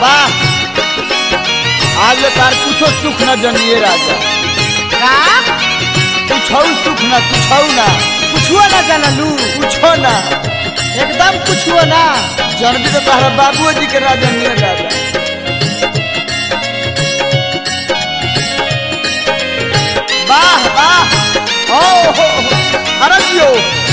वाह आज तार कुछो सुख न जनिए राजा का कुछो सुख न कुछो ना कुछो ना जानलू कुछो ना एकदम कुछो ना जनबी तो तारा बाबू जी के राजा नियर राजा वाह वाह ओ हो हरजियो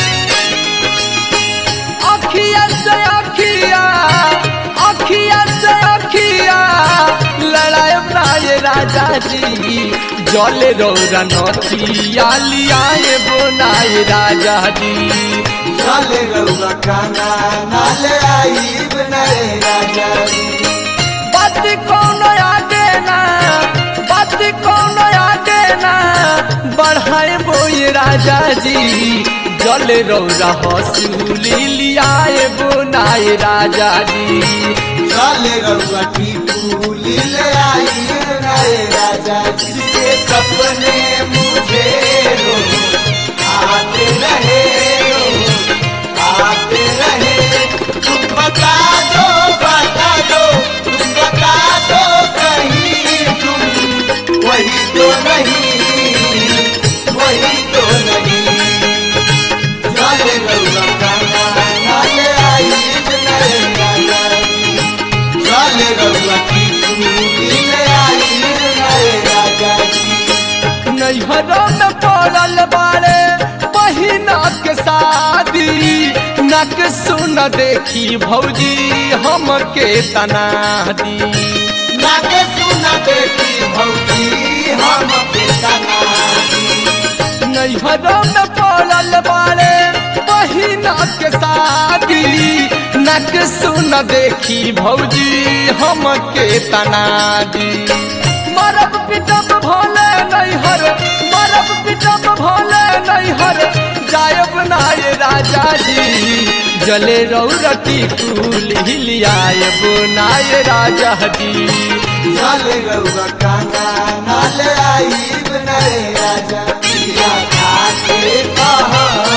अखिया से अखिया अखिया से अखिया लड़ाई बनाए राजा जी जले रौरा नथिया लियाए बनाए राजा जी नाले रउआ काना नाले आई बनाए राजा जी बात कौन आगे ना बात कौन आगे ना बढ़ाए बोए राजा जी जल रौरा हसूली लियाए बनाए राजा जी नाले रउआ की फूली ले आई बनाए राजा जी जिसके सपने मुझे रोज आते रहे आते रहे तुम बता दो तुम बता दो कहीं तुम वही तो नहीं वही तो नहीं नाले रउआ काना नाले आई बनाए राजा जी नाले रउआ की फूली ले आई बनाए राजा जी नैहरों में पड़ल बारे बहिना के शादी नक सुन देखी भौजी हमके तना दी नाके सुना देखी भौजी हम बेतना नैहरों में पड़ल बारे बहिना के शादी नक सुन देखी भौजी हमके तना दी मरब पिटब भोले नैहर मरब पिटब भोले नैहर जायब नाय राजा जी जले रौरती कुल हिलियायब नाय राजा जी नाले रउआ काना नाले आई बनाए राजा पिया खाके कह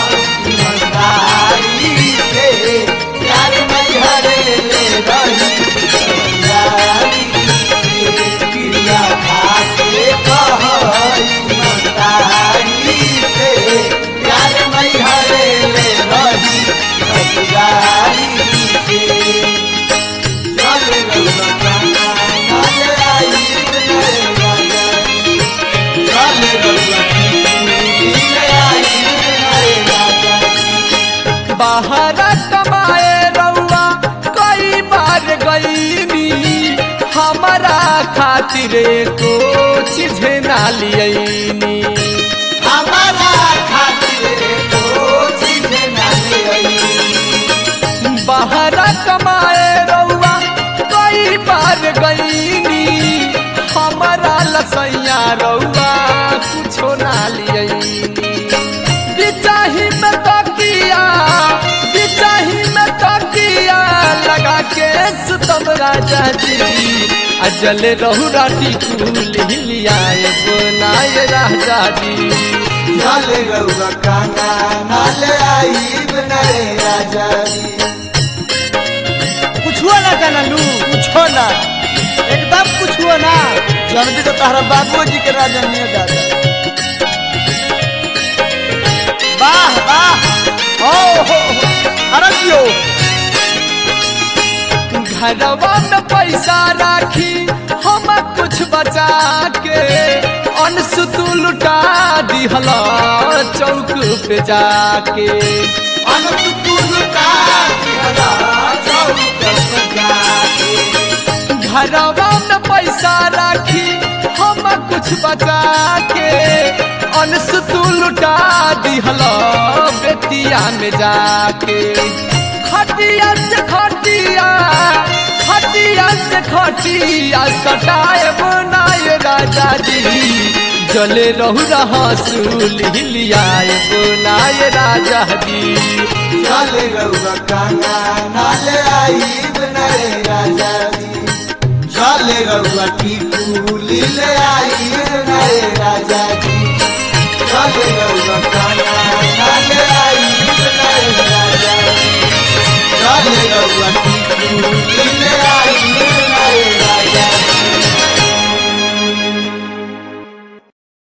ईमानदारी से प्यार नहीं हरे ले रही यारी से पिया खाके कह ईमानदारी से प्यार नहीं हरे ले रही यारी से नाले रउआ काना नाले आई बनाए राजा जी नाले रउआ की फूली ले आई बनाए राजा जी बाहर कमाए रउआ कई बार गईनी हमारा खातिर को चीज ना लियनी हमारा खातिर तो चीज ना ले आई बाहर कमाए रउआ कई बार गईनी हमारा लसैया रउआ कुछो ना लियनी बिचाही में तकिया बिचाही में तकिया लगा के सुतम राजा जी अजल रहु राती कुल हिलियाए बनाए राजा जी नाले रउआ काना नाले आई बनाए राजा जी कुछो ना जानलू कुछो ना एकदम कुछो ना जनबी तो तारा बाबू जी के राजा नियर राजा वाह वाह ओ हो हरजियो घरवा में पैसा राखी हम कुछ बचा के अनसु तू लुटा दिहला चौक पे जाके अनुकुल का दिहला चौक पे जाके घरवा में पैसा राखी हम कुछ बचा के अनसु तू लुटा दिहला बेतिया में जाके खटिया से खटिया खटिया से खटिया सटाए बनाए राजा जी जले रहु रहा सूल हिलियाए बनाए राजा जी नाले रउआ काना नाले आई बनाए राजा जी नाले रउआ की फूली ले